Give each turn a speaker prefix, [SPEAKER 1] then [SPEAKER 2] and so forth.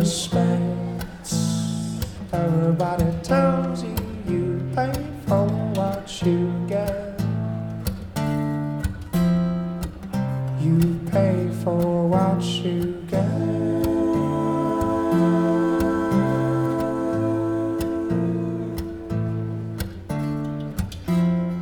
[SPEAKER 1] respect. Everybody tells you you pay for what you get. You pay for what you